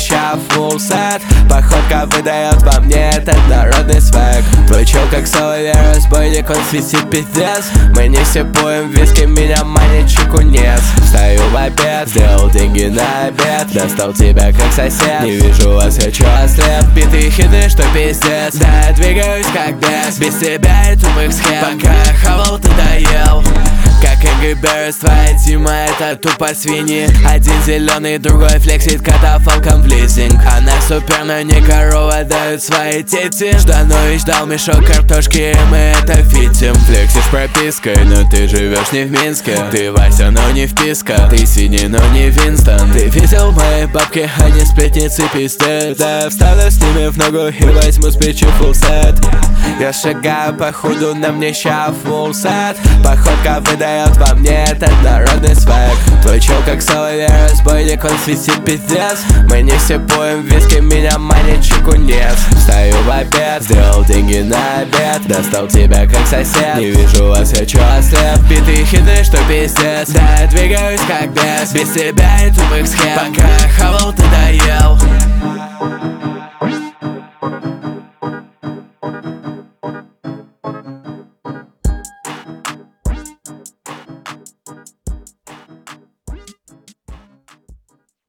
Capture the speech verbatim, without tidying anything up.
ща full set. Походка выдает во мне этот народный свек. Твой чел как соловей, разбойник, он свистит пиздец. Мы не сипуем виски, меня манит чекунец. Встаю в обед, сделал деньги на обед. Достал тебя как сосед, не вижу вас, хочу ослеп. Битые хиты, что пиздец. Да, я двигаюсь как бес, без тебя и тупых схем. Пока я хавал, ты доел. Как Angry Birds, твоя тима это тупо свиньи. Один зеленый, другой флексит катафалком в лизинг. Она супер, но не корова, дают свои тети. Жданович дал мешок картошки, и мы это фитим. Флексишь пропиской, но ты живешь не в Минске. Ты Вася, но не вписка. Ты синий, но не Винстон. Ты видел мои бабки, они сплетницы пиздец. Да, встану с ними в ногу и возьму с плечи full set. Я шагаю по худу, на мне ща full set. Походка выдает во мне этот народный свек. Твой чел как соловей, разбойник, он свистит пиздец. Мы не сипуем виски, меня манит чекунец. Встаю в обед, сделал деньги на обед. Достал тебя как сосед, не вижу вас, хочу ослеп. Битые хиты, что пиздец. Да, я двигаюсь как бес, без тебя и тупых схем. Пока я хавал, ты доел.